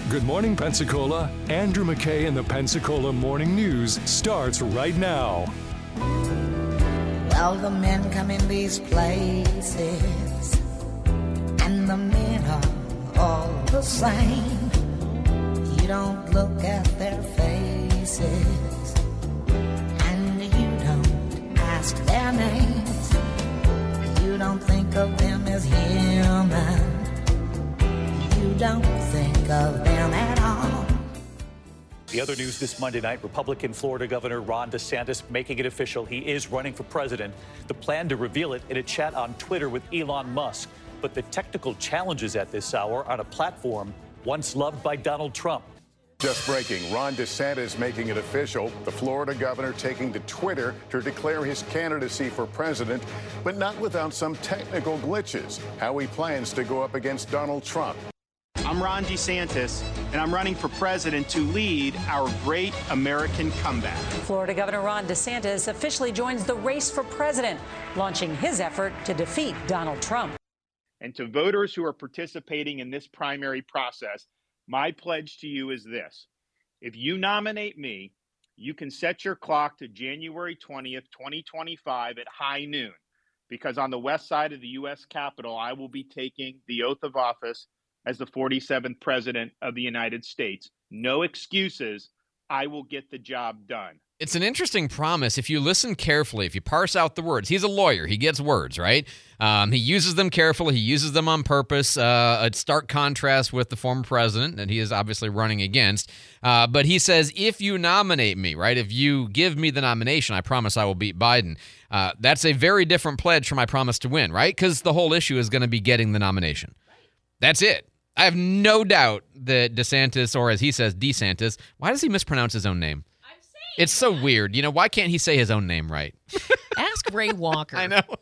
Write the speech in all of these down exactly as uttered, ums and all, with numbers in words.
Good morning, Pensacola. Andrew McKay and the Pensacola Morning News starts right now. Well, the men come in these places, and the men are all the same. You don't look at their faces, and you don't ask their names. You don't think of them as human. You don't think of them at all. The other news this Monday night, Republican Florida Governor Ron DeSantis making it official. He is running for president. The plan to reveal it in a chat on Twitter with Elon Musk. But the technical challenges at this hour on a platform once loved by Donald Trump. Just breaking, Ron DeSantis making it official. The Florida governor taking to Twitter to declare his candidacy for president, but not without some technical glitches. How he plans to go up against Donald Trump. I'm Ron DeSantis, and I'm running for president to lead our great American comeback. Florida Governor Ron DeSantis officially joins the race for president, launching his effort to defeat Donald Trump. And to voters who are participating in this primary process, my pledge to you is this. If you nominate me, you can set your clock to January twentieth, twenty twenty-five at high noon, because on the west side of the U S Capitol, I will be taking the oath of office as the forty-seventh president of the United States. No excuses. I will get the job done. It's an interesting promise if you listen carefully, if you parse out the words. He's a lawyer. He gets words, right? Um, he uses them carefully. He uses them on purpose. Uh, a stark contrast with the former president that he is obviously running against. Uh, but he says, if you nominate me, right, if you give me the nomination, I promise I will beat Biden. Uh, that's a very different pledge from my promise to win, right? Because the whole issue is going to be getting the nomination. That's it. I have no doubt that DeSantis, or as he says, DeSantis, why does he mispronounce his own name? I'm saying it's so weird. You know, why can't he say his own name right? Ask Ray Walker. I know.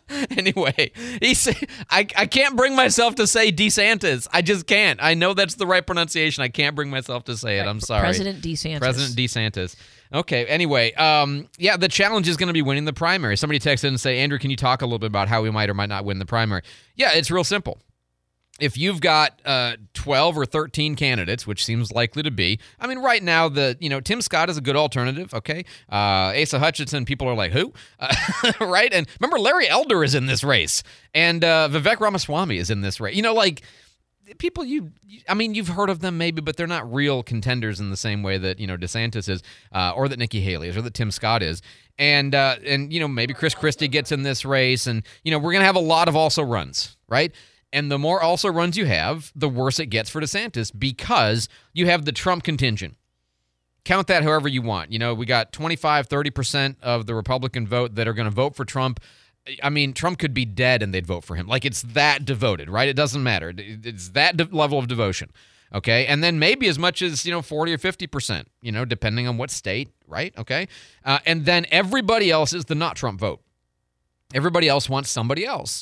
Anyway, he say, I, I can't bring myself to say DeSantis. I just can't. I know that's the right pronunciation. I can't bring myself to say it. I'm sorry. President DeSantis. President DeSantis. Okay, anyway, um, yeah, the challenge is going to be winning the primary. Somebody texted in and say, Andrew, can you talk a little bit about how we might or might not win the primary? Yeah, it's real simple. If you've got uh, twelve or thirteen candidates, which seems likely to be, I mean, right now, the you know Tim Scott is a good alternative, okay? Uh, Asa Hutchinson, people are like, who? Uh, right? And remember, Larry Elder is in this race, and uh, Vivek Ramaswamy is in this race. You know, like, people, you, I mean, you've heard of them maybe, but they're not real contenders in the same way that, you know, DeSantis is, uh, or that Nikki Haley is, or that Tim Scott is. And, uh, and you know, maybe Chris Christie gets in this race, and, you know, we're going to have a lot of also runs, right? And the more also runs you have, the worse it gets for DeSantis, because you have the Trump contingent. Count that however you want. You know, we got twenty-five, thirty percent of the Republican vote that are going to vote for Trump. I mean, Trump could be dead and they'd vote for him. Like, it's that devoted, right? It doesn't matter. It's that de- level of devotion, okay? And then maybe as much as, you know, forty or fifty percent, you know, depending on what state, right? Okay? Uh, and then everybody else is the not Trump vote. Everybody else wants somebody else.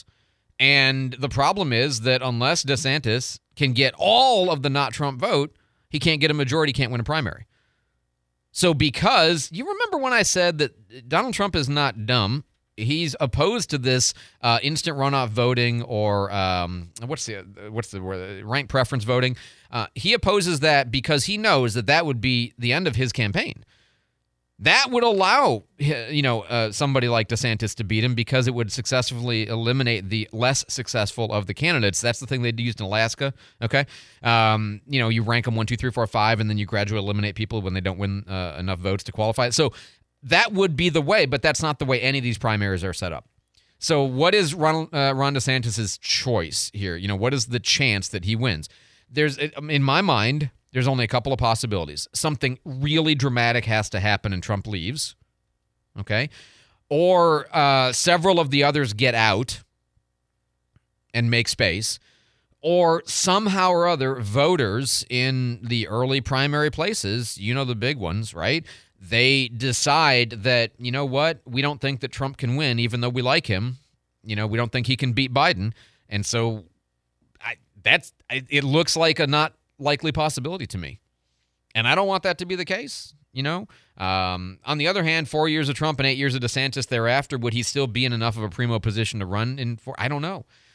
And the problem is that unless DeSantis can get all of the not Trump vote, he can't get a majority, can't win a primary. So because, you remember when I said that Donald Trump is not dumb, he's opposed to this uh, instant runoff voting or um, what's the what's the word, ranked preference voting. Uh, he opposes that because he knows that that would be the end of his campaign. That would allow, you know, uh, somebody like DeSantis to beat him because it would successfully eliminate the less successful of the candidates. That's the thing they used in Alaska, okay? Um, you know, you rank them one, two, three, four, five, and then you gradually eliminate people when they don't win uh, enough votes to qualify. So that would be the way, but that's not the way any of these primaries are set up. So what is Ron, uh, Ron DeSantis' choice here? You know, what is the chance that he wins? There's, in my mind, there's only a couple of possibilities. Something really dramatic has to happen and Trump leaves, okay? Or uh, several of the others get out and make space. Or somehow or other, voters in the early primary places, you know the big ones, right? They decide that, you know what, we don't think that Trump can win, even though we like him. You know, we don't think he can beat Biden. And so I, that's it looks like a not likely possibility to me. And I don't want that to be the case, you know. Um, on the other hand, four years of Trump and eight years of DeSantis thereafter, would he still be in enough of a primo position to run in for? I don't know.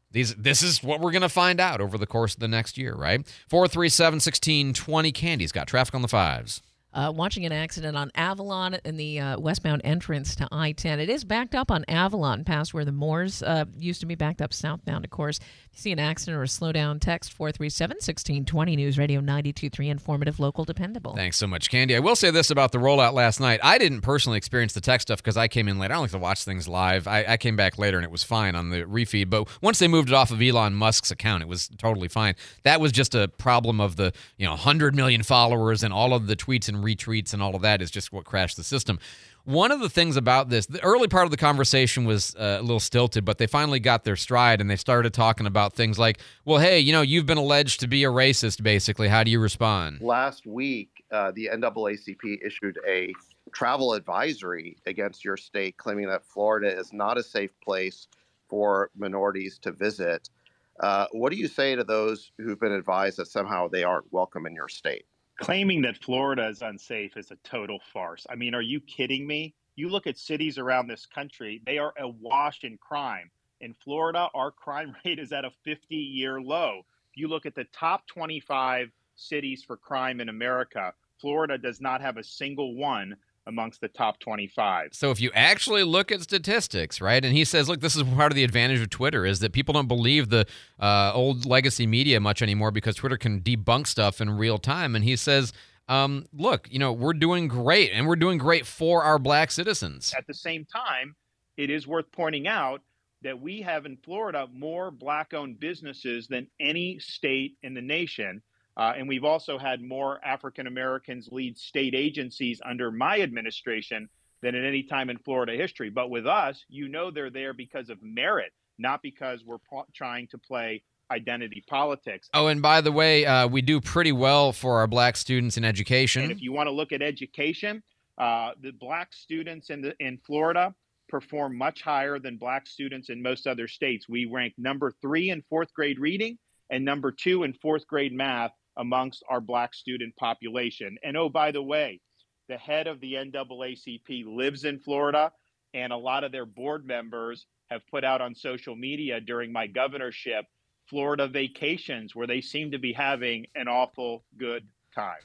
These, this is what we're going to find out over the course of the next year, right? four three seven, one six two zero. Candy's got traffic on the fives. Uh, watching an accident on Avalon in the uh, westbound entrance to I ten. It is backed up on Avalon, past where the Moors uh, used to be, backed up southbound, of course. If you see an accident or a slowdown, text four three seven, one six two zero. News Radio ninety-two point three, informative, local, dependable. Thanks so much, Candy. I will say this about the rollout last night. I didn't personally experience the tech stuff because I came in late. I don't like to watch things live. I, I came back later, and it was fine on the refeed. But once they moved it off of Elon Musk's account, it was totally fine. That was just a problem of the you know one hundred million followers and all of the tweets and retweets and all of that is just what crashed the system. One of the things about this, the early part of the conversation was uh, a little stilted, but they finally got their stride and they started talking about things like, well, hey, you know, you've been alleged to be a racist, basically. How do you respond? Last week, uh, the N double A C P issued a travel advisory against your state, claiming that Florida is not a safe place for minorities to visit. Uh, what do you say to those who've been advised that somehow they aren't welcome in your state? Claiming that Florida is unsafe is a total farce. I mean, are you kidding me? You look at cities around this country, they are awash in crime. In Florida, our crime rate is at a fifty-year low. If you look at the top twenty-five cities for crime in America, Florida does not have a single one amongst the top twenty-five. So if you actually look at statistics, right, and he says, look, this is part of the advantage of Twitter is that people don't believe the uh, old legacy media much anymore because Twitter can debunk stuff in real time. And he says, um, look, you know, we're doing great, and we're doing great for our black citizens. At the same time, it is worth pointing out that we have in Florida more black-owned businesses than any state in the nation. Uh, and we've also had more African Americans lead state agencies under my administration than at any time in Florida history. But with us, you know they're there because of merit, not because we're po- trying to play identity politics. Oh, and by the way, uh, we do pretty well for our black students in education. And if you want to look at education, uh, the black students in the in Florida perform much higher than black students in most other states. We rank number three in fourth grade reading and number two in fourth grade math amongst our black student population. And oh, by the way, the head of the N double A C P lives in Florida, and a lot of their board members have put out on social media during my governorship Florida vacations where they seem to be having an awful good time.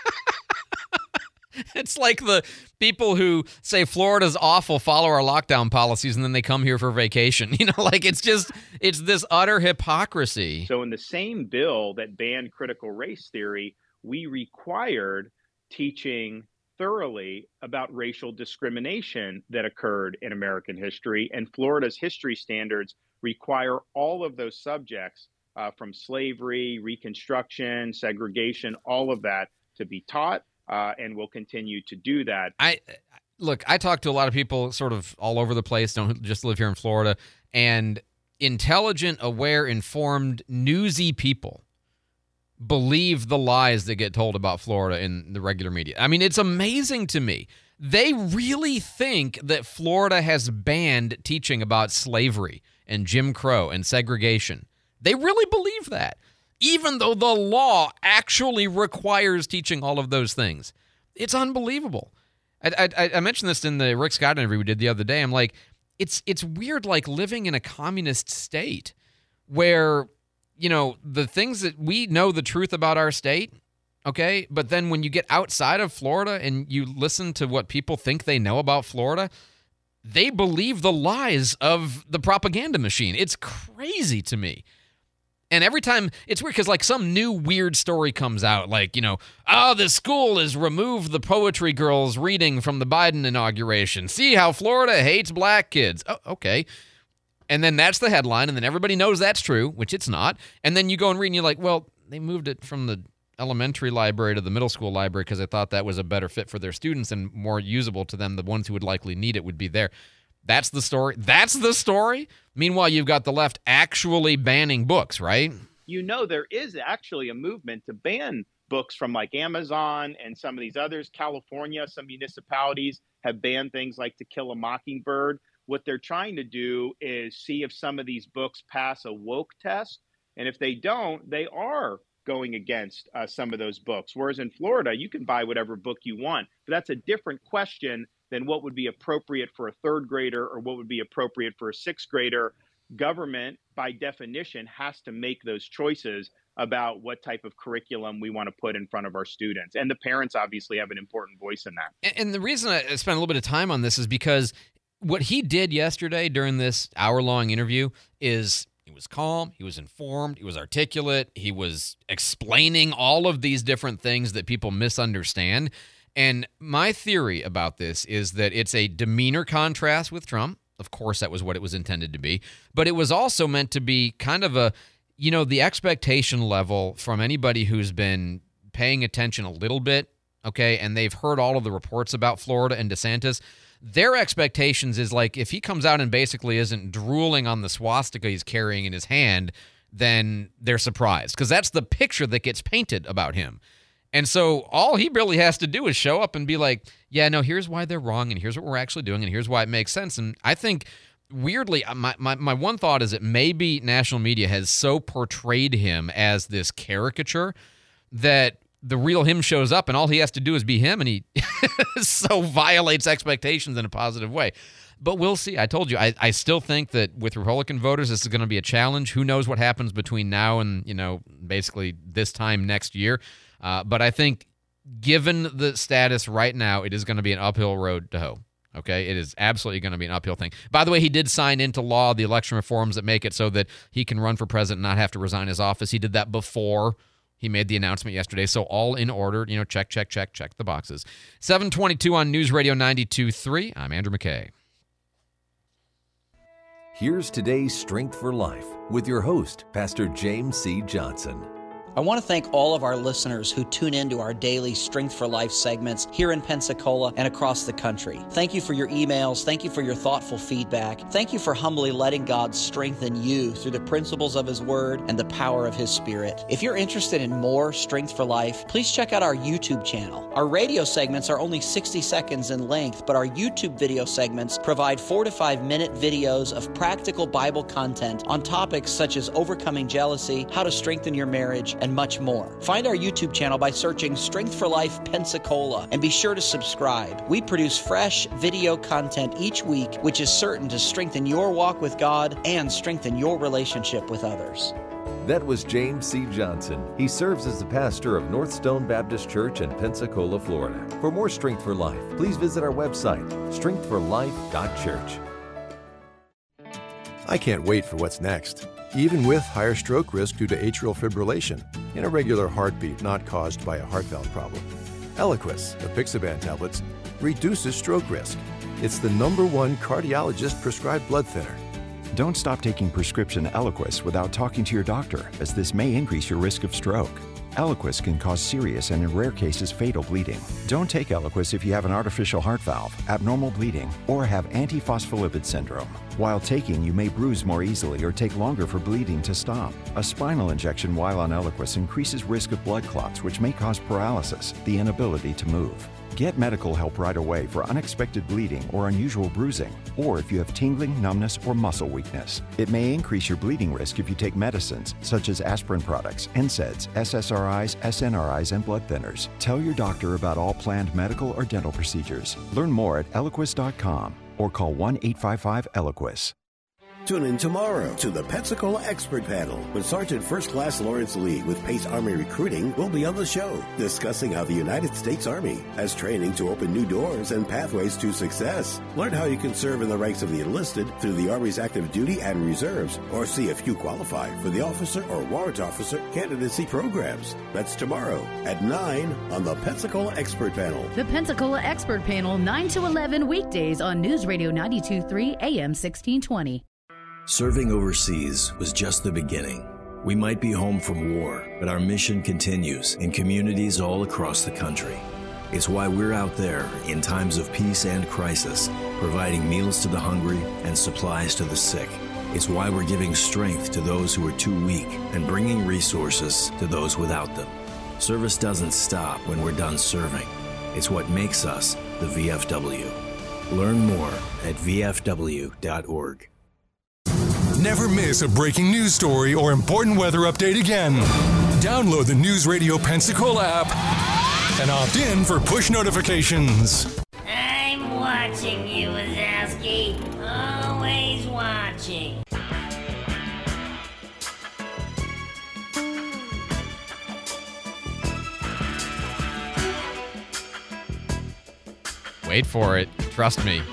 It's like the people who say Florida's awful, follow our lockdown policies, and then they come here for vacation. You know, like it's just, it's this utter hypocrisy. So in the same bill that banned critical race theory, we required teaching thoroughly about racial discrimination that occurred in American history. And Florida's history standards require all of those subjects uh, from slavery, Reconstruction, segregation, all of that to be taught. Uh, and we'll continue to do that. I look, I talk to a lot of people sort of all over the place, don't just live here in Florida, and intelligent, aware, informed, newsy people believe the lies that get told about Florida in the regular media. I mean, it's amazing to me. They really think that Florida has banned teaching about slavery and Jim Crow and segregation. They really believe that, even though the law actually requires teaching all of those things. It's unbelievable. I, I, I mentioned this in the Rick Scott interview we did the other day. I'm like, it's it's weird, like living in a communist state where, you know, the things that we know the truth about our state, okay, but then when you get outside of Florida and you listen to what people think they know about Florida, they believe the lies of the propaganda machine. It's crazy to me. And every time, it's weird because like some new weird story comes out, like, you know, oh, the school has removed the poetry girls reading from the Biden inauguration. See how Florida hates black kids. Oh, okay. And then that's the headline, and then everybody knows that's true, which it's not. And then you go and read, and you're like, well, they moved it from the elementary library to the middle school library because I thought that was a better fit for their students and more usable to them. The ones who would likely need it would be there. That's the story. That's the story. Meanwhile, you've got the left actually banning books, right? You know, there is actually a movement to ban books from like Amazon and some of these others. California, some municipalities have banned things like To Kill a Mockingbird. What they're trying to do is see if some of these books pass a woke test. And if they don't, they are going against uh, some of those books. Whereas in Florida, you can buy whatever book you want. But that's a different question than what would be appropriate for a third grader or what would be appropriate for a sixth grader. government, by definition, has to make those choices about what type of curriculum we want to put in front of our students. And the parents obviously have an important voice in that. And, and the reason I spent a little bit of time on this is because what he did yesterday during this hour-long interview is he was calm, he was informed, he was articulate, he was explaining all of these different things that people misunderstand. And my theory about this is that it's a demeanor contrast with Trump. Of course, that was what it was intended to be. But it was also meant to be kind of a, you know, the expectation level from anybody who's been paying attention a little bit, okay, and they've heard all of the reports about Florida and DeSantis. Their expectations is like if he comes out and basically isn't drooling on the swastika he's carrying in his hand, then they're surprised because that's the picture that gets painted about him. And so all he really has to do is show up and be like, yeah, no, here's why they're wrong, and here's what we're actually doing, and here's why it makes sense. And I think, weirdly, my, my, my one thought is that maybe national media has so portrayed him as this caricature that the real him shows up, and all he has to do is be him, and he so violates expectations in a positive way. But we'll see. I told you, I, I still think that with Republican voters, this is going to be a challenge. Who knows what happens between now and, you know, basically this time next year. Uh, but I think given the status right now, it is going to be an uphill road to hoe. Okay? It is absolutely going to be an uphill thing. By the way, he did sign into law the election reforms that make it so that he can run for president and not have to resign his office. He did that before he made the announcement yesterday. So all in order. You know, check, check, check, check the boxes. seven twenty-two on News Radio ninety-two point three. I'm Andrew McKay. Here's today's Strength for Life with your host, Pastor James C. Johnson. I want to thank all of our listeners who tune into our daily Strength for Life segments here in Pensacola and across the country. Thank you for your emails. Thank you for your thoughtful feedback. Thank you for humbly letting God strengthen you through the principles of His Word and the power of His Spirit. If you're interested in more Strength for Life, please check out our YouTube channel. Our radio segments are only sixty seconds in length, but our YouTube video segments provide four to five minute videos of practical Bible content on topics such as overcoming jealousy, how to strengthen your marriage, and much more. Find our YouTube channel by searching Strength for Life Pensacola and be sure to subscribe. We produce fresh video content each week, which is certain to strengthen your walk with God and strengthen your relationship with others. That was James C. Johnson. He serves as the pastor of North Stone Baptist Church in Pensacola, Florida. For more Strength for Life, please visit our website, strength for life dot church. I can't wait for what's next. Even with higher stroke risk due to atrial fibrillation, an irregular heartbeat not caused by a heart valve problem. Eliquis, apixaban tablets, reduces stroke risk. It's the number one cardiologist-prescribed blood thinner. Don't stop taking prescription Eliquis without talking to your doctor, as this may increase your risk of stroke. Eliquis can cause serious and in rare cases fatal bleeding. Don't take Eliquis if you have an artificial heart valve, abnormal bleeding, or have antiphospholipid syndrome. While taking, you may bruise more easily or take longer for bleeding to stop. A spinal injection while on Eliquis increases risk of blood clots, which may cause paralysis, the inability to move. Get medical help right away for unexpected bleeding or unusual bruising, or if you have tingling, numbness, or muscle weakness. It may increase your bleeding risk if you take medicines such as aspirin products, N SAIDs, S S R Is, S N R Is, and blood thinners. Tell your doctor about all planned medical or dental procedures. Learn more at eliquis dot com or call one eight five five Eliquis. Tune in tomorrow to the Pensacola Expert Panel when Sergeant First Class Lawrence Lee with Pace Army Recruiting will be on the show, discussing how the United States Army has training to open new doors and pathways to success. Learn how you can serve in the ranks of the enlisted through the Army's active duty and reserves, or see if you qualify for the officer or warrant officer candidacy programs. That's tomorrow at nine on the Pensacola Expert Panel. The Pensacola Expert Panel, nine to eleven weekdays on News Radio ninety-two point three A M sixteen twenty. Serving overseas was just the beginning. We might be home from war, but our mission continues in communities all across the country. It's why we're out there in times of peace and crisis, providing meals to the hungry and supplies to the sick. It's why we're giving strength to those who are too weak and bringing resources to those without them. Service doesn't stop when we're done serving. It's what makes us the V F W. Learn more at v f w dot org. Never miss a breaking news story or important weather update again. Download the News Radio Pensacola app and opt in for push notifications. I'm watching you, Wazowski. Always watching. Wait for it. Trust me.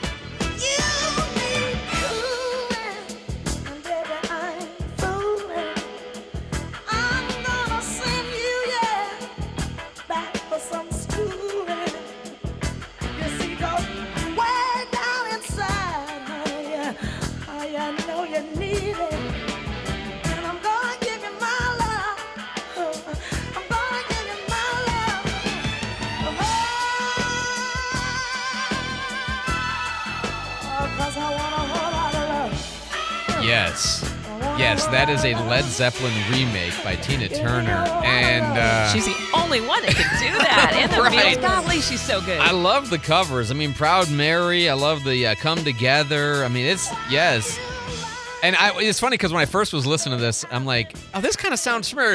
Yes. Yes, that is a Led Zeppelin remake by Tina Turner. And uh, she's the only one that can do that. And the right. Beatles, golly, she's so good. I love the covers. I mean, Proud Mary. I love the uh, Come Together. I mean, it's, yes. And I, it's funny because when I first was listening to this, I'm like, oh, this kind of sounds familiar.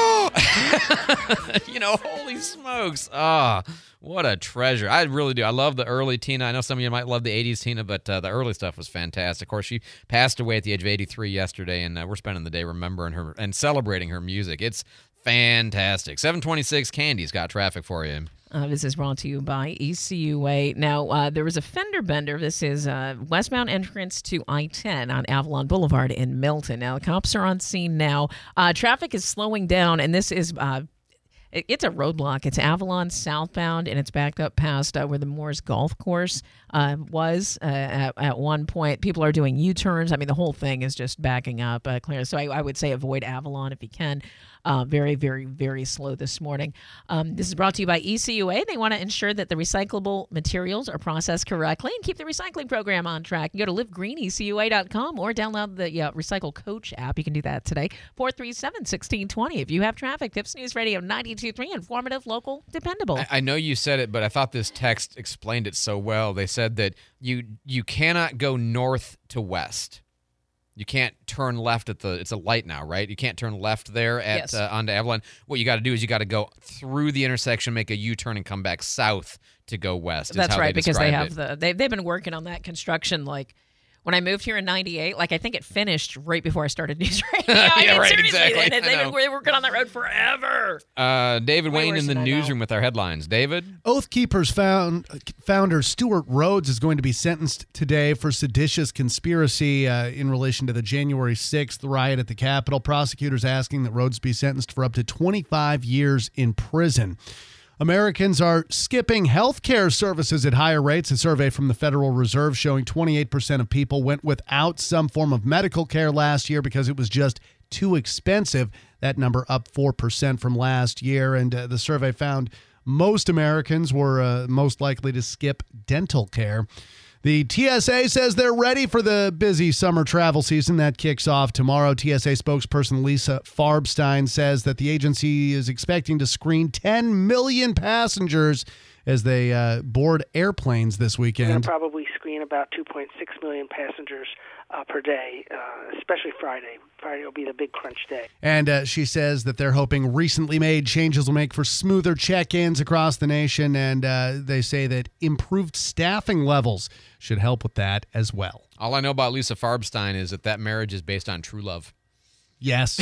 You know, holy smokes. Ah. Oh. What a treasure. I really do. I love the early Tina. I know some of you might love the eighties Tina, but uh, the early stuff was fantastic. Of course, she passed away at the age of eighty-three yesterday, and uh, we're spending the day remembering her and celebrating her music. It's fantastic. seven twenty-six Candy's got traffic for you. Uh, this is brought to you by E C U A. Now, uh, there was a fender bender. This is uh, westbound entrance to I ten on Avalon Boulevard in Milton. Now, the cops are on scene now. Uh, traffic is slowing down, and this is... Uh, It's a roadblock. It's Avalon southbound, and it's backed up past uh, where the Moores Golf Course uh, was uh, at, at one point. People are doing U-turns. I mean, the whole thing is just backing up. Uh, clear. So I, I would say avoid Avalon if you can. Uh, very, very, very slow this morning. Um, this is brought to you by E C U A. They want to ensure that the recyclable materials are processed correctly and keep the recycling program on track. You go to live green e c u a dot com or download the uh, Recycle Coach app. You can do that today. four three seven, one six two zero. If you have traffic, Tips News Radio ninety-two point three, informative, local, dependable. I, I know you said it, but I thought this text explained it so well. They said that you you cannot go north to west. You can't turn left at the, it's a light now, right? You can't turn left there at Yes. uh, onto Avalon. What you got to do is you got to go through the intersection, make a U-turn, and come back south to go west. is That's how right, because they have described the they they've been working on that construction like when I moved here in ninety-eight, like I think it finished right before I started News Radio. Yeah, I mean, right, seriously, exactly. They, I they've know. been working on that road forever. it. Uh, David Way Wayne worse in the than I know. newsroom with our headlines. David? Oath Keepers found, founder Stuart Rhodes is going to be sentenced today for seditious conspiracy uh, in relation to the January sixth riot at the Capitol. Prosecutors asking that Rhodes be sentenced for up to twenty-five years in prison. Americans are skipping health care services at higher rates. A survey from the Federal Reserve showing twenty-eight percent of people went without some form of medical care last year because it was just too expensive. That number up four percent from last year. And uh, the survey found most Americans were uh, most likely to skip dental care. The T S A says they're ready for the busy summer travel season that kicks off tomorrow. T S A spokesperson Lisa Farbstein says that the agency is expecting to screen ten million passengers as they uh, board airplanes this We're weekend. going to probably screen about two point six million passengers uh, per day, uh, especially Friday. Friday will be the big crunch day. And uh, she says that they're hoping recently made changes will make for smoother check-ins across the nation. And uh, they say that improved staffing levels should help with that as well. All I know about Lisa Farbstein is that that marriage is based on true love. Yes.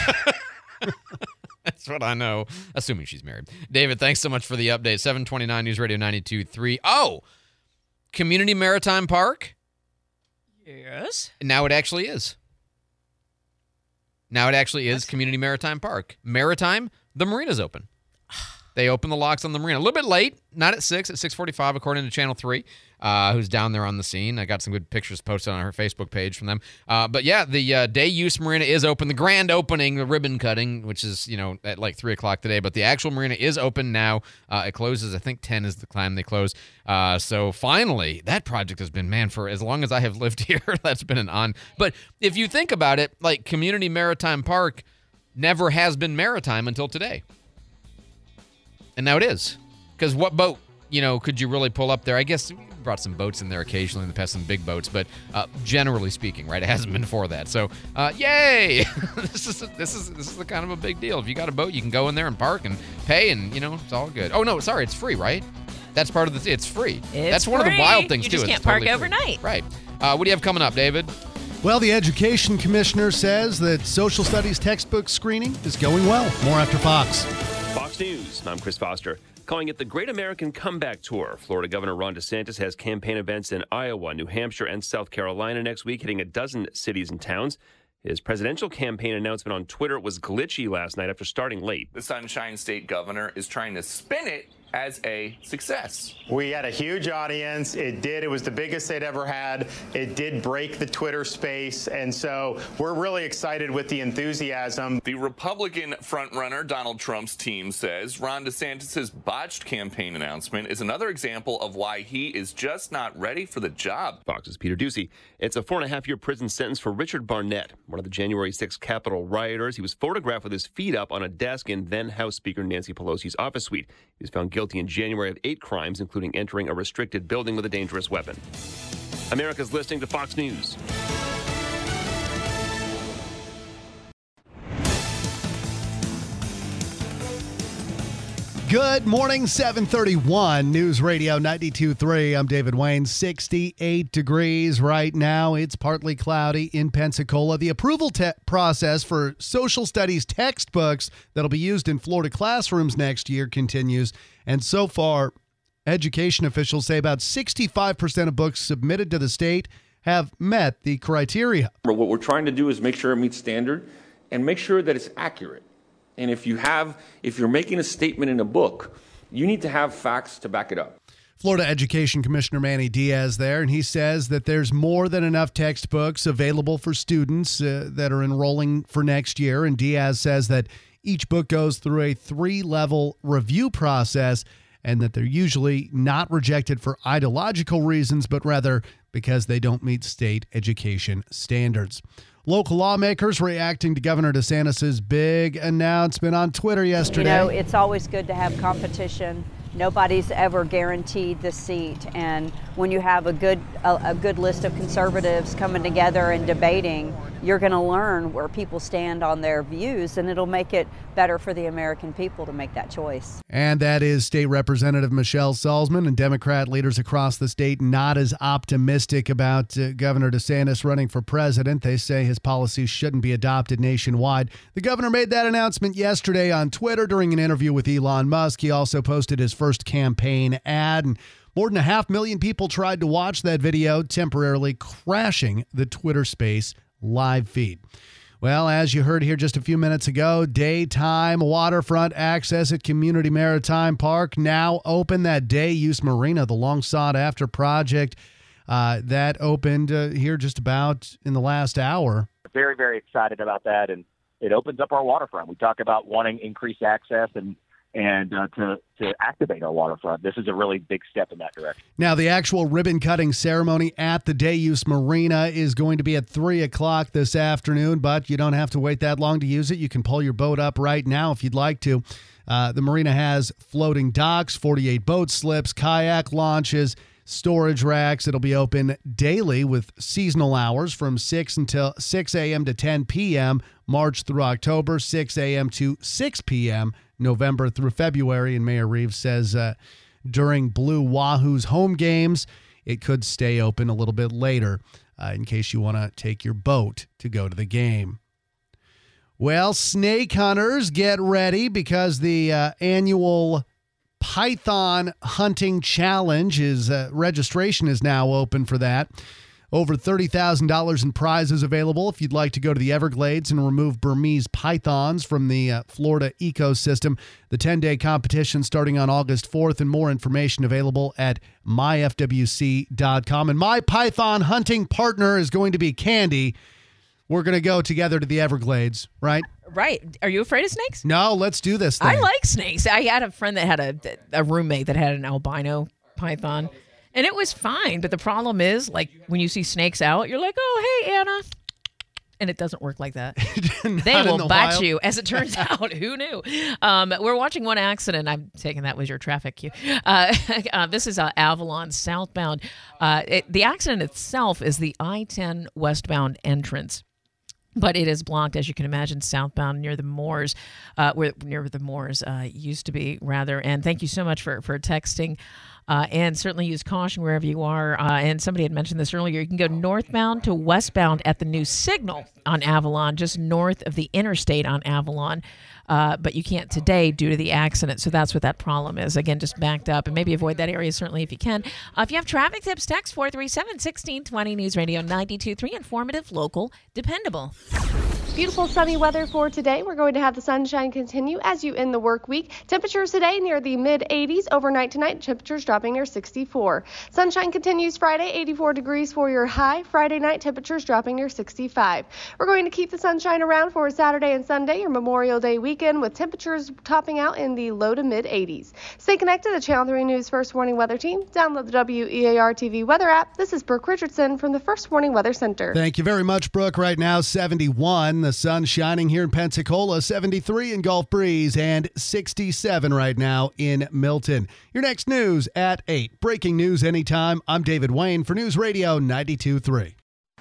That's what I know, assuming she's married. David, thanks so much for the update. seven twenty-nine News Radio ninety-two point three. Oh, Community Maritime Park? Yes. Now it actually is. Now it actually is Community Maritime Park. Maritime, the marina's open. They open the locks on the marina. A little bit late, not at six, at six forty-five, according to Channel three, uh, who's down there on the scene. I got some good pictures posted on her Facebook page from them. Uh, but yeah, the uh, day-use marina is open. The grand opening, the ribbon cutting, which is, you know, at like three o'clock today. But the actual marina is open now. Uh, it closes, I think ten is the time they close. Uh, so finally, that project has been, man, for as long as I have lived here, that's been an on. But if you think about it, like Community Maritime Park never has been maritime until today. And now it is. Because what boat, you know, could you really pull up there? I guess we brought some boats in there occasionally in the past, some big boats, but uh, generally speaking, right, it hasn't been for that. So, uh, yay! this is this is this is the kind of a big deal. If you got a boat, you can go in there and park and pay, and you know, it's all good. Oh no, sorry, it's free, right? That's part of the. It's free. It's That's one of the free. wild things You too. just It's can't park totally free. overnight. Right. Uh, what do you have coming up, David? Well, the Education Commissioner says that social studies textbook screening is going well. More after Fox. Fox News, I'm Chris Foster. calling it the Great American Comeback Tour. Florida Governor Ron DeSantis has campaign events in Iowa, New Hampshire, and South Carolina next week, hitting a dozen cities and towns. His presidential campaign announcement on Twitter was glitchy last night after starting late. The Sunshine State governor is trying to spin it as a success. We had a huge audience. It did. It was the biggest they'd ever had. It did break the Twitter space. And so we're really excited with the enthusiasm. The Republican frontrunner Donald Trump's team says Ron DeSantis' botched campaign announcement is another example of why he is just not ready for the job. Fox's Peter Ducey. It's a four and a half year prison sentence for Richard Barnett, one of the January sixth Capitol rioters. He was photographed with his feet up on a desk in then House Speaker Nancy Pelosi's office suite. He was found guilty in January of eight crimes, including entering a restricted building with a dangerous weapon. America's listening to Fox News. Good morning, seven thirty-one, News Radio ninety-two point three. I'm David Wayne. sixty-eight degrees right now. It's partly cloudy in Pensacola. The approval te- process for social studies textbooks that'll be used in Florida classrooms next year continues. And so far, education officials say about sixty-five percent of books submitted to the state have met the criteria. What we're trying to do is make sure it meets standard and make sure that it's accurate. And if you have, if you're making a statement in a book, you need to have facts to back it up. Florida Education Commissioner Manny Diaz there, and he says that there's more than enough textbooks available for students uh, that are enrolling for next year. And Diaz says that each book goes through a three-level review process and that they're usually not rejected for ideological reasons, but rather because they don't meet state education standards. Local lawmakers reacting to Governor DeSantis' big announcement on Twitter yesterday. You know, it's always good to have competition. Nobody's ever guaranteed the seat, and when you have a good a, a good list of conservatives coming together and debating, you're going to learn where people stand on their views, and it'll make it better for the American people to make that choice. And that is State Representative Michelle Salzman, and Democrat leaders across the state not as optimistic about uh, Governor DeSantis running for president. They say his policies shouldn't be adopted nationwide. The governor made that announcement yesterday on Twitter during an interview with Elon Musk. He also posted his first campaign ad, and more than a half million people tried to watch that video, temporarily crashing the Twitter Space live feed. Well, as you heard here just a few minutes ago, daytime waterfront access at Community Maritime Park now open. That day-use marina, the long sought-after project uh, that opened uh, here just about in the last hour. Very, very excited about that, and it opens up our waterfront. We talk about wanting increased access and and uh, to, to activate our waterfront. This is a really big step in that direction. Now, the actual ribbon-cutting ceremony at the day-use marina is going to be at three o'clock this afternoon, but you don't have to wait that long to use it. You can pull your boat up right now if you'd like to. Uh, the marina has floating docks, forty-eight boat slips, kayak launches, storage racks. It'll be open daily with seasonal hours from six until six a.m. to ten p.m., March through October, six a.m. to six p.m., November through February. And Mayor Reeves says uh, during Blue Wahoo's home games, it could stay open a little bit later uh, in case you want to take your boat to go to the game. Well, snake hunters, get ready because the uh, annual Python Hunting Challenge is uh, registration is now open for that. Over thirty thousand dollars in prizes available if you'd like to go to the Everglades and remove Burmese pythons from the uh, Florida ecosystem. The ten-day competition starting on August fourth, and more information available at my f w c dot com. And my python hunting partner is going to be Candy. We're going to go together to the Everglades, right? Right. Are you afraid of snakes? No, let's do this thing. I like snakes. I had a friend that had a, a roommate that had an albino python. And it was fine, but the problem is, like, when you see snakes out, you're like, oh, hey, Anna. And it doesn't work like that. They will the bite wild. you, as it turns out. Who knew? Um, we're watching one accident. I'm taking that was your traffic cue. Uh, uh, this is uh, Avalon southbound. Uh, it, the accident itself is the I ten westbound entrance. But it is blocked, as you can imagine, southbound near the Moors, uh, where near the Moors uh, used to be, rather. And thank you so much for, for texting. Uh, and certainly use caution wherever you are. Uh, and somebody had mentioned this earlier. You can go northbound to westbound at the new signal on Avalon, just north of the interstate on Avalon. uh, but you can't today due to the accident. So that's what that problem is. Again, just backed up, and maybe avoid that area certainly if you can. Uh, if you have traffic tips, text four three seven, one six two zero, News Radio ninety-two point three, informative, local, dependable. Beautiful sunny weather for today. We're going to have the sunshine continue as you end the work week. Temperatures today near the mid eighties. Overnight tonight, temperatures dropping near sixty-four. Sunshine continues Friday, eighty-four degrees for your high. Friday night, temperatures dropping near sixty-five. We're going to keep the sunshine around for Saturday and Sunday, your Memorial Day weekend, with temperatures topping out in the low to mid eighties. Stay connected to the Channel three News First Warning Weather Team. Download the W E A R T V weather app. This is Brooke Richardson from the First Warning Weather Center. Thank you very much, Brooke. Right now, seventy-one. The sun shining here in Pensacola, seventy-three in Gulf Breeze, and sixty-seven right now in Milton. Your next news at eight. Breaking news anytime. I'm David Wayne for News Radio ninety-two point three.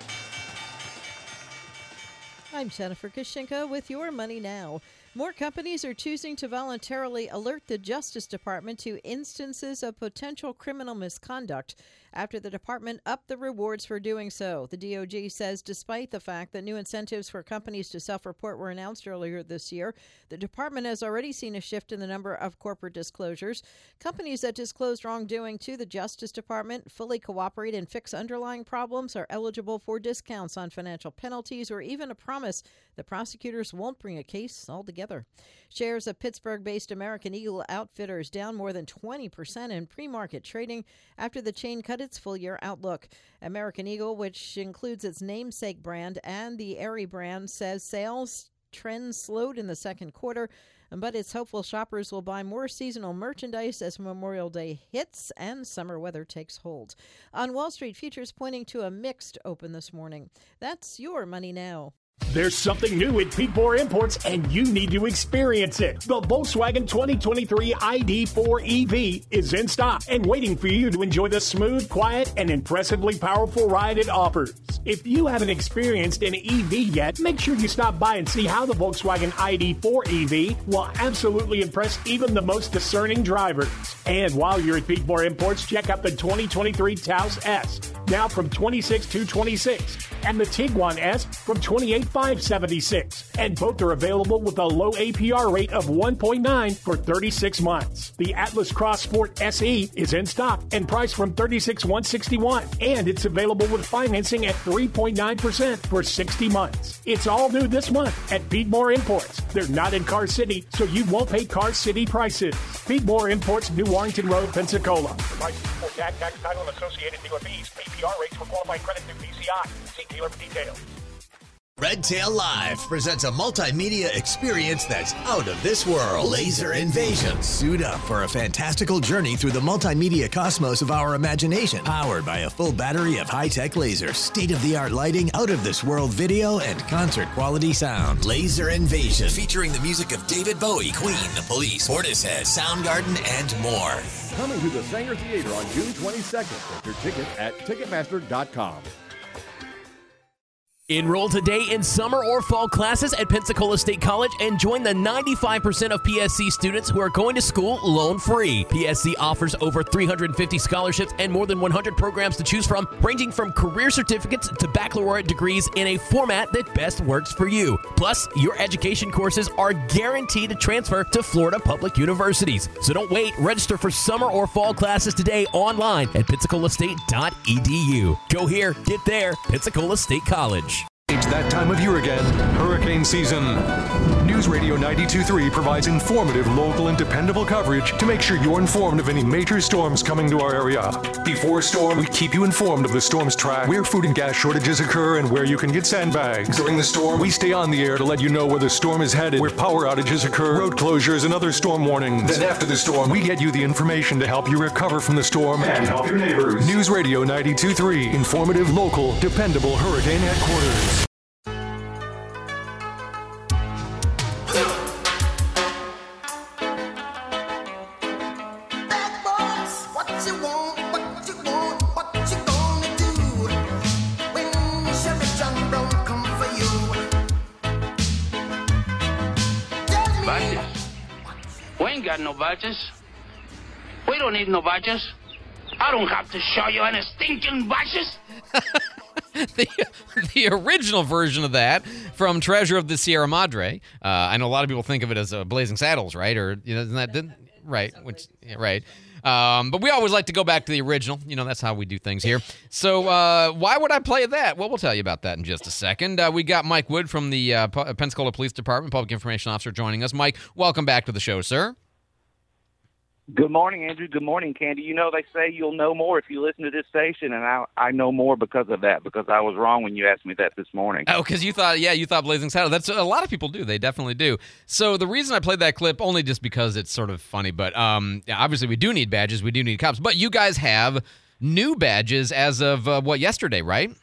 I'm Jennifer Kashinka with Your Money Now. More companies are choosing to voluntarily alert the Justice Department to instances of potential criminal misconduct after the department upped the rewards for doing so. The D O J says despite the fact that new incentives for companies to self-report were announced earlier this year, the department has already seen a shift in the number of corporate disclosures. Companies that disclose wrongdoing to the Justice Department, fully cooperate and fix underlying problems are eligible for discounts on financial penalties or even a promise that prosecutors won't bring a case altogether. Shares of Pittsburgh-based American Eagle Outfitters down more than twenty percent in pre-market trading after the chain cut its full-year outlook. American Eagle, which includes its namesake brand and the Aerie brand, says sales trends slowed in the second quarter, but it's hopeful shoppers will buy more seasonal merchandise as Memorial Day hits and summer weather takes hold. On Wall Street, futures pointing to a mixed open this morning. That's Your Money Now. There's something new at Pete Moore Imports, and you need to experience it. The Volkswagen twenty twenty-three I D four E V is in stock and waiting for you to enjoy the smooth, quiet, and impressively powerful ride it offers. If you haven't experienced an E V yet, make sure you stop by and see how the Volkswagen I D four E V will absolutely impress even the most discerning drivers. And while you're at Pete Moore Imports, check out the twenty twenty-three Taos S, now from twenty-six thousand two hundred twenty-six dollars, and the Tiguan S from twenty-eight thousand five hundred seventy-six dollars. And both are available with a low A P R rate of one point nine for thirty-six months. The Atlas Cross Sport S E is in stock and priced from thirty-six thousand one hundred sixty-one dollars, and it's available with financing at three point nine percent for sixty months. It's all new this month at Pete Moore Imports. They're not in Car City, so you won't pay Car City prices. Pete Moore Imports, New Warrington Road, Pensacola. Prices before tax, tax, title, and associated dealer fees. A P R rates for qualified credit through P C I. See dealer for details. Red Tail Live presents a multimedia experience that's out of this world. Laser Invasion. Suit up for a fantastical journey through the multimedia cosmos of our imagination. Powered by a full battery of high-tech lasers, state-of-the-art lighting, out-of-this-world video, and concert-quality sound. Laser Invasion. Featuring the music of David Bowie, Queen, The Police, Portishead, Soundgarden, and more. Coming to the Sanger Theater on June twenty-second. Get your ticket at Ticketmaster dot com. Enroll today in summer or fall classes at Pensacola State College and join the ninety-five percent of P S C students who are going to school loan-free. P S C offers over three hundred fifty scholarships and more than one hundred programs to choose from, ranging from career certificates to baccalaureate degrees in a format that best works for you. Plus, your education courses are guaranteed to transfer to Florida public universities. So don't wait. Register for summer or fall classes today online at Pensacola State dot E D U. Go here, get there, Pensacola State College. It's that time of year again, hurricane season. News Radio ninety-two point three provides informative, local, and dependable coverage to make sure you're informed of any major storms coming to our area. Before storm, we keep you informed of the storm's track, where food and gas shortages occur, and where you can get sandbags. During the storm, we stay on the air to let you know where the storm is headed, where power outages occur, road closures, and other storm warnings. Then after the storm, we get you the information to help you recover from the storm and help your neighbors. News Radio ninety-two point three, informative, local, dependable hurricane headquarters. Got no badges. We don't need no badges. I don't have to show you any stinking badges. the, the original version of that from Treasure of the Sierra Madre. Uh, I know a lot of people think of it as uh, Blazing Saddles, right? Or you know, isn't that didn't, right? Which yeah, right. Um, but we always like to go back to the original. You know, that's how we do things here. So uh, why would I play that? Well, we'll tell you about that in just a second. Uh, we got Mike Wood from the uh, P- Pensacola Police Department, Public Information Officer, joining us. Mike, welcome back to the show, sir. Good morning, Andrew. Good morning, Candy. You know, they say you'll know more if you listen to this station, and I I know more because of that, because I was wrong when you asked me that this morning. Oh, because you thought, yeah, you thought Blazing Saddles. That's a lot of people do. They definitely do. So the reason I played that clip, only just because it's sort of funny, but um, yeah, obviously we do need badges. We do need cops. But you guys have new badges as of, uh, what, yesterday, right?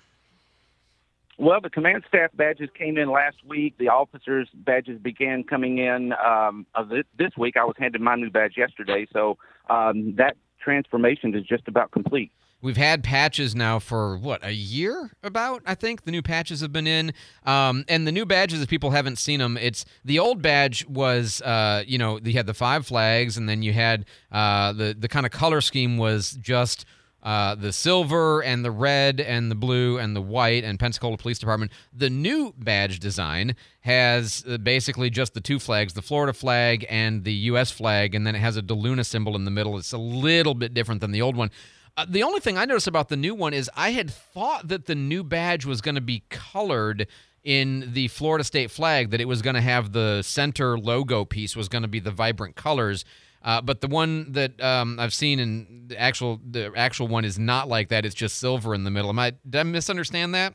Well, the command staff badges came in last week. The officers' badges began coming in um, of this, this week. I was handed my new badge yesterday, so um, that transformation is just about complete. We've had patches now for, what, a year about, I think? The new patches have been in. Um, and the new badges, if people haven't seen them, it's the old badge was, uh, you know, you had the five flags, and then you had uh, the, the kind of color scheme was just Uh, the silver and the red and the blue and the white and Pensacola Police Department. The new badge design has uh, basically just the two flags, the Florida flag and the U S flag, and then it has a DeLuna symbol in the middle. It's a little bit different than the old one. Uh, the only thing I noticed about the new one is I had thought that the new badge was going to be colored in the Florida state flag, that it was going to have the center logo piece was going to be the vibrant colors. Uh, but the one that um, I've seen in the actual the actual one is not like that. It's just silver in the middle. Am I did I misunderstand that?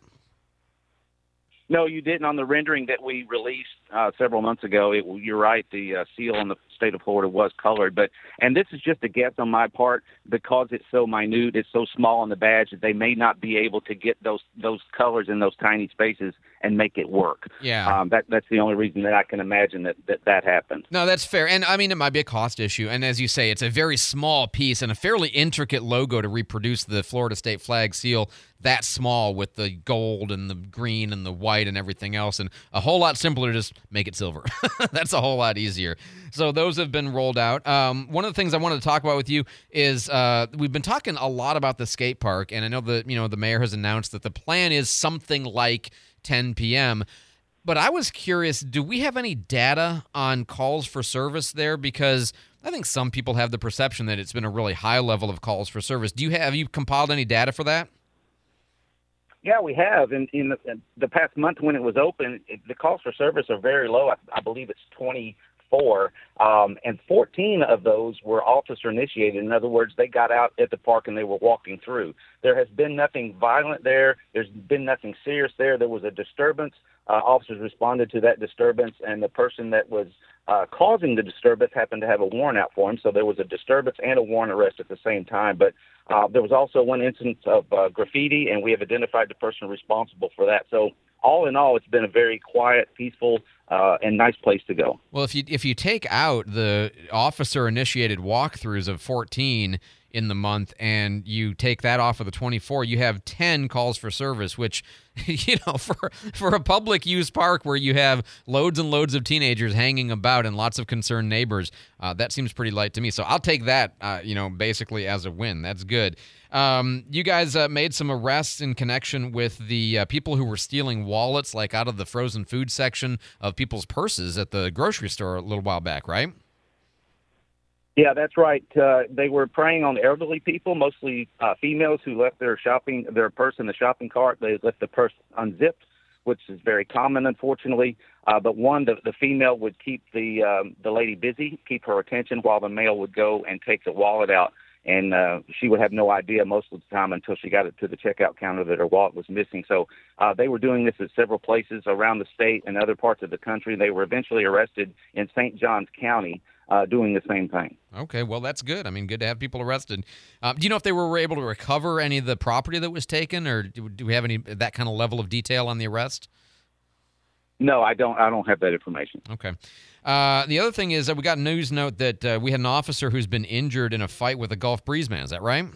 No, you didn't. On the rendering that we released uh, several months ago, it, you're right. The uh, seal on the state of Florida was colored, but and this is just a guess on my part because it's so minute, it's so small on the badge that they may not be able to get those those colors in those tiny spaces and make it work. Yeah, um, that that's the only reason that I can imagine that that, that happened. No, that's fair, and I mean it might be a cost issue. And as you say, it's a very small piece and a fairly intricate logo to reproduce the Florida state flag seal that small with the gold and the green and the white and everything else, and a whole lot simpler to just make it silver. That's a whole lot easier. So those have been rolled out. Um, one of the things I wanted to talk about with you is uh, we've been talking a lot about the skate park, and I know that you know the mayor has announced that the plan is something like ten p.m. But I was curious, do we have any data on calls for service there? Because I think some people have the perception that it's been a really high level of calls for service. Do you have, have you compiled any data for that? Yeah, we have. In, in, the, in the past month when it was open, it, the calls for service are very low. I, I believe it's twenty-four, um, and fourteen of those were officer-initiated. In other words, they got out at the park and they were walking through. There has been nothing violent there. There's been nothing serious there. There was a disturbance. Uh, officers responded to that disturbance, and the person that was uh, causing the disturbance happened to have a warrant out for him. So there was a disturbance and a warrant arrest at the same time. But uh, there was also one instance of uh, graffiti, and we have identified the person responsible for that. So all in all, it's been a very quiet, peaceful, uh, and nice place to go. Well, if you if you take out the officer-initiated walkthroughs of fourteen in the month and you take that off of the twenty-four, you have ten calls for service, which, you know, for for a public use park where you have loads and loads of teenagers hanging about and lots of concerned neighbors, uh, that seems pretty light to me. So I'll take that, uh, you know, basically as a win. That's good. Um, you guys uh, made some arrests in connection with the uh, people who were stealing wallets, like out of the frozen food section of people's purses at the grocery store a little while back, right? Yeah, that's right. Uh, they were preying on elderly people, mostly uh, females who left their shopping, their purse in the shopping cart. They left the purse unzipped, which is very common, unfortunately. Uh, but one, the, the female would keep the um, the lady busy, keep her attention, while the male would go and take the wallet out. And uh, she would have no idea most of the time until she got it to the checkout counter that her wallet was missing. So uh, they were doing this at several places around the state and other parts of the country. They were eventually arrested in Saint Johns County uh, doing the same thing. Okay, well, that's good. I mean, good to have people arrested. Uh, do you know if they were able to recover any of the property that was taken, or do, do we have any that kind of level of detail on the arrest? No, I don't. I don't have that information. Okay. Uh, the other thing is that we got a news note that uh, we had an officer who's been injured in a fight with a Gulf Breeze man. Is that right?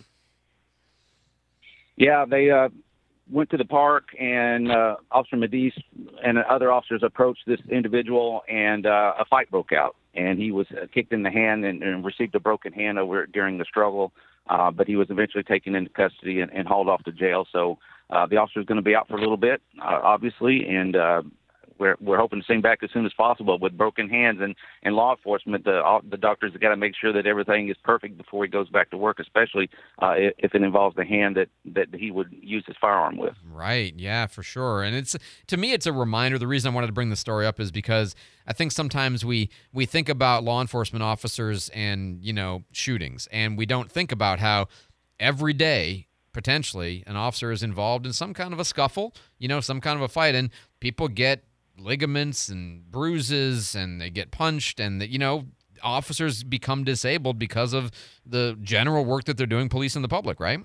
Yeah, they uh, went to the park, and uh, Officer Medice and other officers approached this individual, and uh, a fight broke out. And he was uh, kicked in the hand and, and received a broken hand over during the struggle. Uh, but he was eventually taken into custody and, and hauled off to jail. So uh, the officer is going to be out for a little bit, uh, obviously, and uh, we're we're hoping to see him back as soon as possible. With broken hands and, and law enforcement, the uh, the doctors have got to make sure that everything is perfect before he goes back to work, especially uh, if it involves the hand that, that he would use his firearm with. Right, yeah, for sure. And it's to me, it's a reminder. The reason I wanted to bring the story up is because I think sometimes we we think about law enforcement officers and, you know, shootings, and we don't think about how every day, potentially, an officer is involved in some kind of a scuffle, you know, some kind of a fight, and people get ligaments and bruises, and they get punched, and, you know, officers become disabled because of the general work that they're doing policing the public, right?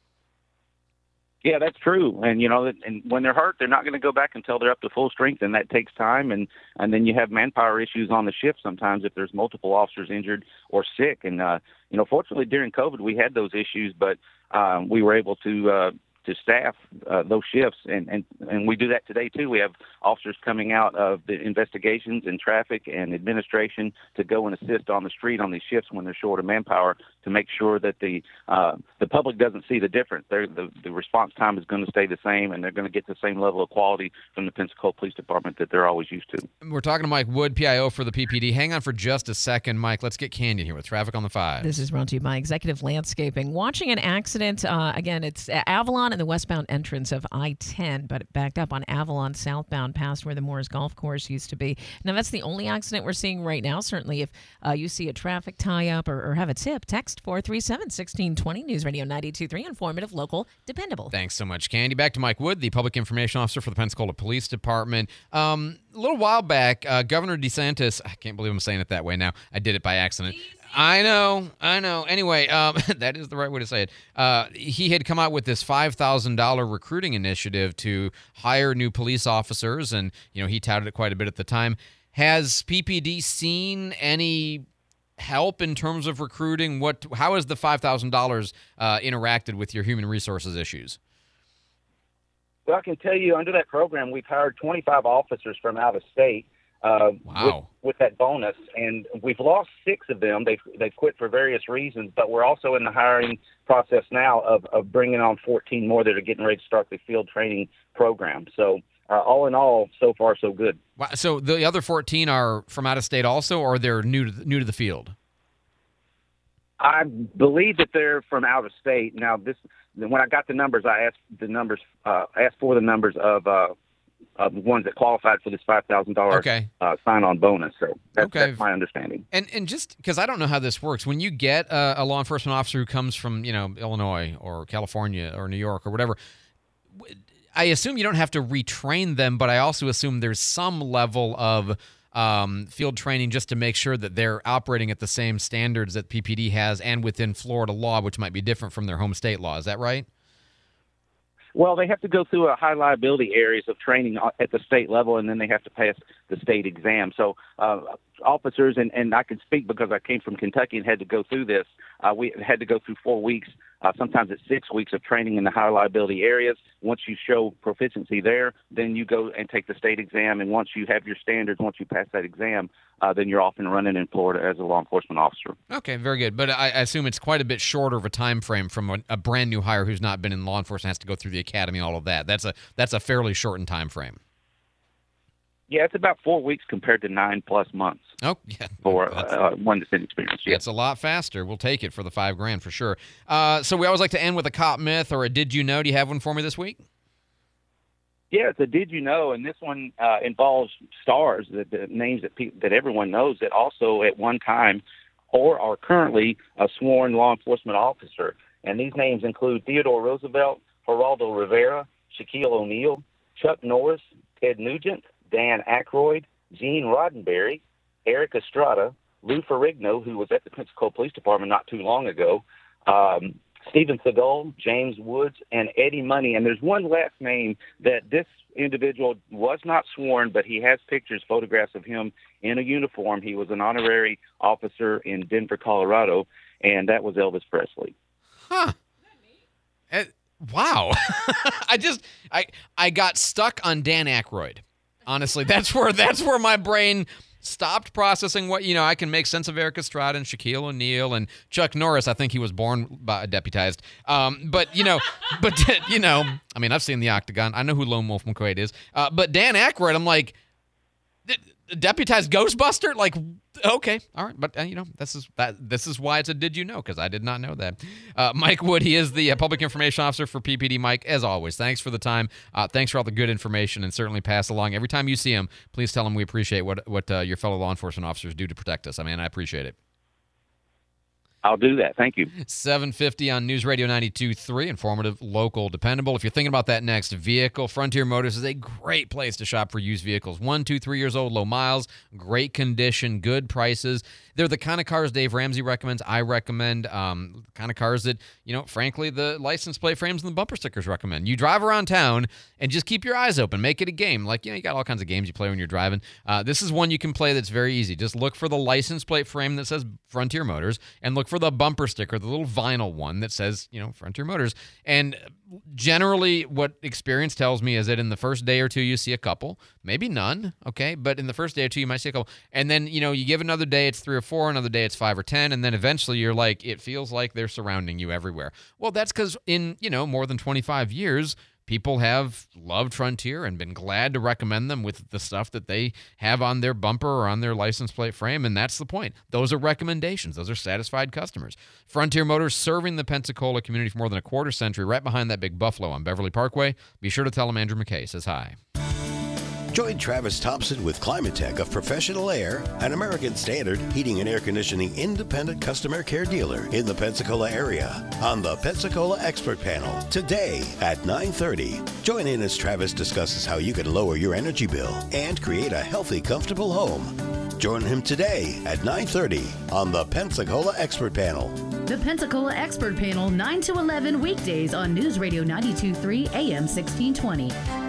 Yeah, that's true. And, you know, and when they're hurt, they're not going to go back until they're up to full strength, and that takes time. And, and then you have manpower issues on the shift sometimes if there's multiple officers injured or sick. And, uh, you know, fortunately during COVID we had those issues, but um, we were able to uh, to staff uh, those shifts, and, and, and we do that today too. We have officers coming out of the investigations and traffic and administration to go and assist on the street on these shifts when they're short of manpower, to make sure that the uh, the public doesn't see the difference. They're, the the response time is going to stay the same, and they're going to get the same level of quality from the Pensacola Police Department that they're always used to. We're talking to Mike Wood, P I O for the P P D. Hang on for just a second, Mike. Let's get Candy here with Traffic on the Five. This is brought to you by Executive Landscaping. Watching an accident, uh, again, it's Avalon and the westbound entrance of I ten, but it backed up on Avalon southbound past where the Moores Golf Course used to be. Now, that's the only accident we're seeing right now. Certainly, if uh, you see a traffic tie-up or, or have a tip, text four three seven, one six two zero, News Radio ninety-two point three, informative, local, dependable. Thanks so much, Candy. Back to Mike Wood, the Public Information Officer for the Pensacola Police Department. Um, a little while back, uh, Governor DeSantis, I can't believe I'm saying it that way now. I did it by accident. I know, I know. Anyway, um, that is the right way to say it. Uh, he had come out with this five thousand dollars recruiting initiative to hire new police officers, and, you know, he touted it quite a bit at the time. Has P P D seen any help in terms of recruiting? What? How has the five thousand dollars uh, interacted with your human resources issues? Well, I can tell you, under that program, we've hired twenty-five officers from out of state. Uh, wow. with, with that bonus, and we've lost six of them. They've they've quit for various reasons, but we're also in the hiring process now of, of bringing on fourteen more that are getting ready to start the field training program. So uh, all in all, so far so good. Wow. So the other fourteen are from out of state also, or they're new to the, new to the field? I believe that they're from out of state. Now, this when I got the numbers, I asked the numbers, uh, asked for the numbers of. Uh, of the ones that qualified for this five thousand dollars okay. uh, sign-on bonus. So that's, okay. that's my understanding. And and just because I don't know how this works, when you get a, a law enforcement officer who comes from, you know, Illinois or California or New York or whatever, I assume you don't have to retrain them, but I also assume there's some level of um, field training just to make sure that they're operating at the same standards that P P D has and within Florida law, which might be different from their home state law. Is that right? Well, they have to go through a high liability areas of training at the state level, and then they have to pass the state exam. So uh, officers, and, and I can speak because I came from Kentucky and had to go through this, uh, we had to go through four weeks, uh, sometimes it's six weeks of training in the high liability areas. Once you show proficiency there, then you go and take the state exam, and once you have your standards, once you pass that exam, uh, then you're off and running in Florida as a law enforcement officer. Okay, very good. But I, I assume it's quite a bit shorter of a time frame from a, a brand new hire who's not been in law enforcement, has to go through the academy, all of that. That's a that's a fairly shortened time frame. Yeah, it's about four weeks compared to nine plus months. Oh, yeah. For uh, one that's inexperienced. Yeah. It's a lot faster. We'll take it for the five grand for sure. Uh, so we always like to end with a cop myth or a did you know. Do you have one for me this week? Yeah, it's a did you know, and this one uh, involves stars, the, the names that pe- that everyone knows that also at one time or are currently a sworn law enforcement officer. And these names include Theodore Roosevelt, Geraldo Rivera, Shaquille O'Neal, Chuck Norris, Ted Nugent, Dan Aykroyd, Gene Roddenberry, Eric Estrada, Lou Ferrigno, who was at the Pensacola Police Department not too long ago, um, Stephen Seagal, James Woods, and Eddie Money. And there's one last name that this individual was not sworn, but he has pictures, photographs of him in a uniform. He was an honorary officer in Denver, Colorado, and that was Elvis Presley. Huh. Uh, wow. I just, I I got stuck on Dan Aykroyd. Honestly, that's where that's where my brain stopped processing what, you know, I can make sense of Erik Estrada and Shaquille O'Neal and Chuck Norris. I think he was born by, deputized. Um, but, you know, but, you know, I mean, I've seen the Octagon. I know who Lone Wolf McQuaid is. Uh, but Dan Aykroyd, I'm like, deputized Ghostbuster? Like, okay, all right. But, uh, you know, this is that. This is why it's a did you know, because I did not know that. Uh, Mike Wood, he is the uh, Public Information Officer for P P D. Mike, as always, thanks for the time. Uh, thanks for all the good information, and certainly pass along. Every time you see him, please tell him we appreciate what, what uh, your fellow law enforcement officers do to protect us. I mean, I appreciate it. I'll do that. Thank you. seven fifty on News Radio ninety-two point three, informative, local, dependable. If you're thinking about that next vehicle, Frontier Motors is a great place to shop for used vehicles. One, two, three years old, low miles, great condition, good prices. They're the kind of cars Dave Ramsey recommends, I recommend, um, kind of cars that, you know, frankly, the license plate frames and the bumper stickers recommend. You drive around town and just keep your eyes open. Make it a game. Like, you know, you got all kinds of games you play when you're driving. Uh, this is one you can play that's very easy. Just look for the license plate frame that says Frontier Motors and look for the bumper sticker, the little vinyl one that says, you know, Frontier Motors. And generally what experience tells me is that in the first day or two you see a couple, maybe none, okay? But in the first day or two you might see a couple. And then, you know, you give another day it's three or four, another day it's five or ten, and then eventually you're like, it feels like they're surrounding you everywhere. Well, that's because in, you know, more than twenty-five years, people have loved Frontier and been glad to recommend them with the stuff that they have on their bumper or on their license plate frame, and that's the point. Those are recommendations. Those are satisfied customers. Frontier Motors, serving the Pensacola community for more than a quarter century, right behind that big Buffalo on Beverly Parkway. Be sure to tell them Andrew McKay says hi. Join Travis Thompson with Climatech of Professional Air, an American Standard heating and air conditioning independent customer care dealer in the Pensacola area, on the Pensacola Expert Panel today at nine thirty. Join in as Travis discusses how you can lower your energy bill and create a healthy, comfortable home. Join him today at nine thirty on the Pensacola Expert Panel. The Pensacola Expert Panel, nine to eleven weekdays on News Radio ninety-two point three A M sixteen twenty.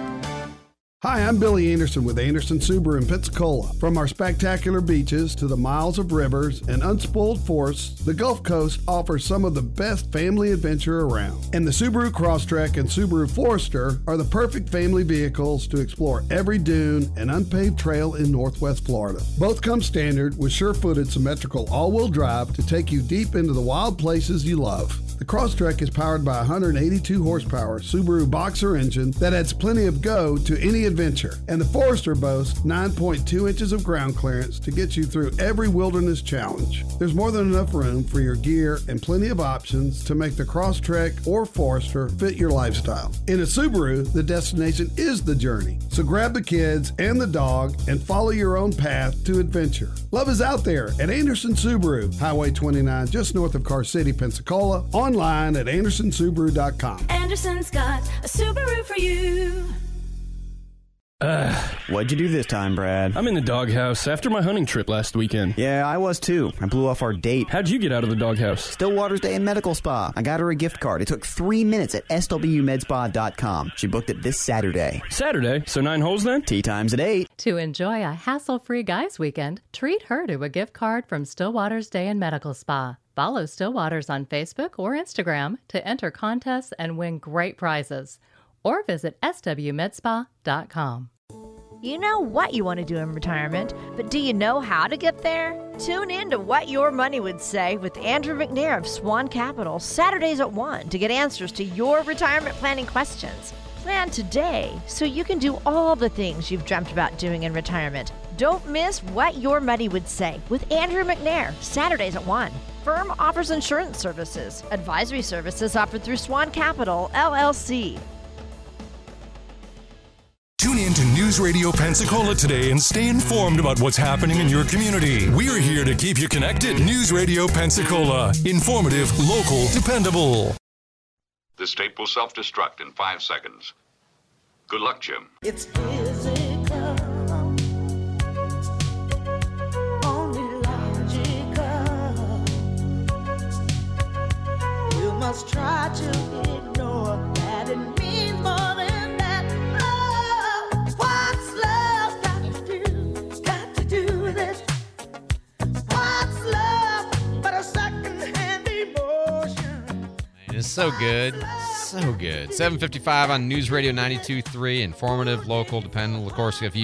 Hi, I'm Billy Anderson with Anderson Subaru in Pensacola. From our spectacular beaches to the miles of rivers and unspoiled forests, the Gulf Coast offers some of the best family adventure around. And the Subaru Crosstrek and Subaru Forester are the perfect family vehicles to explore every dune and unpaved trail in Northwest Florida. Both come standard with sure-footed symmetrical all-wheel drive to take you deep into the wild places you love. The Crosstrek is powered by a one hundred eighty-two horsepower Subaru Boxer engine that adds plenty of go to any adventure. And the Forester boasts nine point two inches of ground clearance to get you through every wilderness challenge. There's more than enough room for your gear and plenty of options to make the Crosstrek or Forester fit your lifestyle. In a Subaru, the destination is the journey. So grab the kids and the dog and follow your own path to adventure. Love is out there at Anderson Subaru, Highway twenty-nine, just north of Car City, Pensacola. Online at anderson subaru dot com. Anderson's got a Subaru for you. Uh, What'd you do this time, Brad? I'm in the doghouse after my hunting trip last weekend. Yeah, I was too. I blew off our date. How'd you get out of the doghouse? Stillwater's Day and Medical Spa. I got her a gift card. It took three minutes at S W med spa dot com. She booked it this Saturday. Saturday? So nine holes then? Tea time's at eight. To enjoy a hassle-free guys weekend, treat her to a gift card from Stillwater's Day and Medical Spa. Follow Stillwater's on Facebook or Instagram to enter contests and win great prizes. Or visit S W med spa dot com. You know what you want to do in retirement, but do you know how to get there? Tune in to What Your Money Would Say with Andrew McNair of Swan Capital, Saturdays at one, to get answers to your retirement planning questions. Plan today so you can do all the things you've dreamt about doing in retirement. Don't miss What Your Money Would Say with Andrew McNair, Saturdays at one. Firm offers insurance services. Advisory services offered through Swan Capital, L L C. Tune in to News Radio Pensacola today and stay informed about what's happening in your community. We're here to keep you connected. News Radio Pensacola. Informative, local, dependable. This tape will self-destruct in five seconds. Good luck, Jim. It's physical, only logical. You must try to ignore that it means more than that. Oh, what's love got to do? Got to do with it. What's love but a second-hand emotion? It's so good. So good. seven fifty-five on News Radio ninety-two point three. Informative, local, dependable. Of course, if you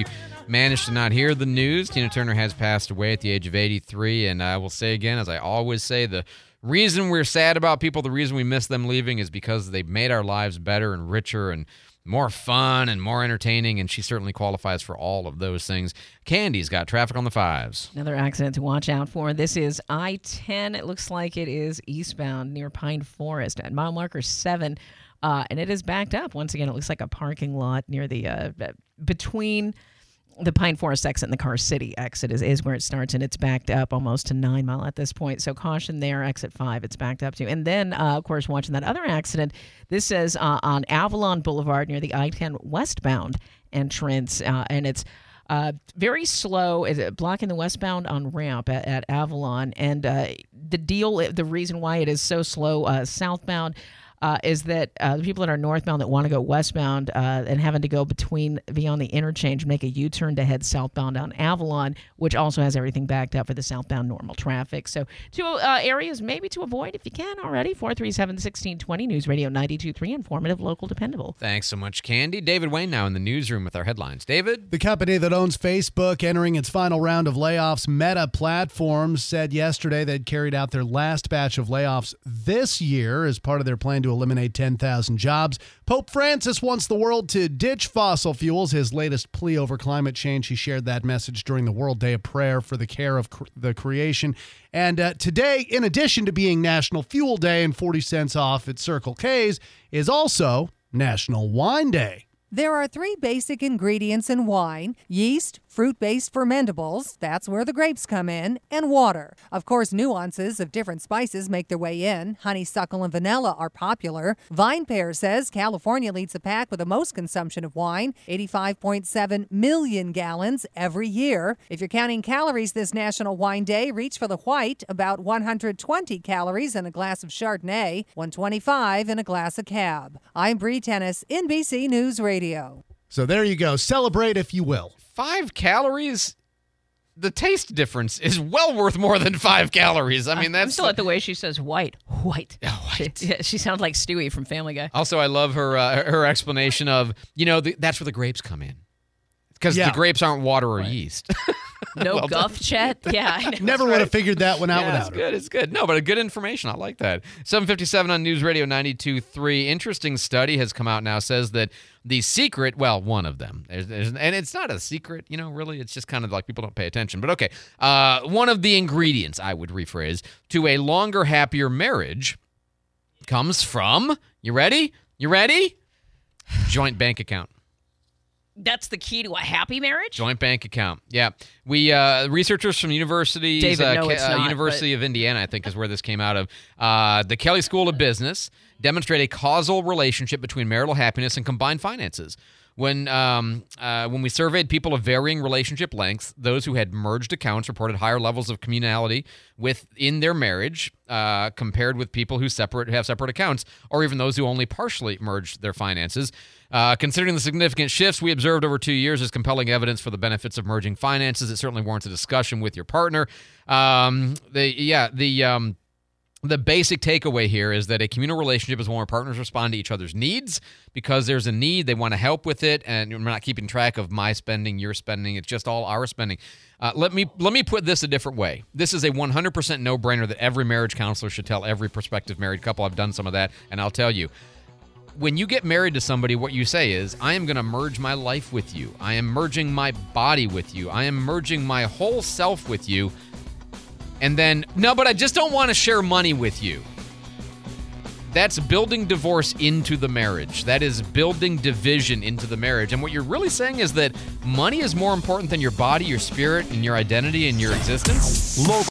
managed to not hear the news. Tina Turner has passed away at the age of eighty-three, and I will say again, as I always say, the reason we're sad about people, the reason we miss them leaving is because they've made our lives better and richer and more fun and more entertaining, and she certainly qualifies for all of those things. Candy's got traffic on the fives. Another accident to watch out for. This is I ten. It looks like it is eastbound near Pine Forest at mile marker seven, uh, and it is backed up. Once again, it looks like a parking lot near the uh, between the Pine Forest exit and the Car City exit is, is where it starts, and it's backed up almost to nine mile at this point. So caution there, exit five, it's backed up to. And then, uh, of course, watching that other accident, this is uh, on Avalon Boulevard near the I ten westbound entrance, uh, and it's uh, very slow, it's blocking the westbound on ramp at, at Avalon. And uh, the deal, the reason why it is so slow uh, southbound, Uh, is that uh, the people that are northbound that want to go westbound uh, and having to go between beyond the interchange make a U-turn to head southbound on Avalon, which also has everything backed up for the southbound normal traffic. So two uh, areas maybe to avoid if you can already. four three seven, one six two zero, News Radio ninety-two point three, informative, local, dependable. Thanks so much, Candy. David Wayne now in the newsroom with our headlines. David? The company that owns Facebook entering its final round of layoffs, Meta Platforms, said yesterday they'd carried out their last batch of layoffs this year as part of their plan to eliminate ten thousand jobs. Pope Francis wants the world to ditch fossil fuels, his latest plea over climate change. He shared that message during the World Day of Prayer for the Care of cr- the Creation. And uh, today, in addition to being National Fuel Day and forty cents off at Circle K's, is also National Wine Day. There are three basic ingredients in wine: yeast, fruit-based fermentables, that's where the grapes come in, and water. Of course, nuances of different spices make their way in. Honeysuckle and vanilla are popular. VinePair says California leads the pack with the most consumption of wine, eighty-five point seven million gallons every year. If you're counting calories this National Wine Day, reach for the white, about one hundred twenty calories in a glass of Chardonnay, one hundred twenty-five in a glass of Cab. I'm Bree Tennis, N B C News Radio. So there you go. Celebrate if you will. Five calories? The taste difference is well worth more than five calories. I mean, that's... I'm still at the way she says white. White. Oh, white. She, yeah, she sounds like Stewie from Family Guy. Also, I love her uh, her explanation of, you know, the, that's where the grapes come in. Because Yeah. the grapes aren't water or Right. yeast. No Well done. guff, Chet? Yeah, I know. Never would have figured that one out Yeah, without it's her. good. It's good. No, but a good information. I like that. seven fifty-seven on News Radio ninety-two point three. Interesting study has come out now, says that the secret, well, one of them, there's, there's, and it's not a secret, you know, really. It's just kind of like people don't pay attention. But okay, uh, one of the ingredients, I would rephrase, to a longer, happier marriage comes from, you ready? You ready? Joint bank account. That's the key to a happy marriage? Joint bank account. Yeah. We uh, researchers from universities, David, uh, no, Ke- it's uh, not, University of Indiana, I think is where this came out of. Uh, the Kelley School of Business demonstrate a causal relationship between marital happiness and combined finances. When um, uh, when we surveyed people of varying relationship lengths, those who had merged accounts reported higher levels of communality within their marriage uh, compared with people who separate have separate accounts, or even those who only partially merged their finances. Uh, considering the significant shifts we observed over two years as compelling evidence for the benefits of merging finances, it certainly warrants a discussion with your partner. Um, the yeah the um, The basic takeaway here is that a communal relationship is one where partners respond to each other's needs because there's a need, they want to help with it, and we're not keeping track of my spending, your spending. It's just all our spending. Uh, let me let me put this a different way. This is a one hundred percent no-brainer that every marriage counselor should tell every prospective married couple. I've done some of that, and I'll tell you. When you get married to somebody, what you say is, I am going to merge my life with you. I am merging my body with you. I am merging my whole self with you. And then, no, but I just don't want to share money with you. That's building divorce into the marriage. That is building division into the marriage. And what you're really saying is that money is more important than your body, your spirit, and your identity and your existence. Local.